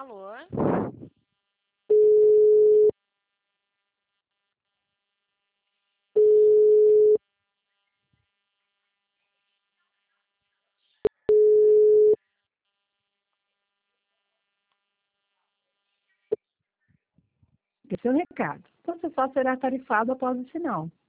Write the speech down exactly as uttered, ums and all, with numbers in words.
Alô? Seu recado. Você só será tarifado após o sinal.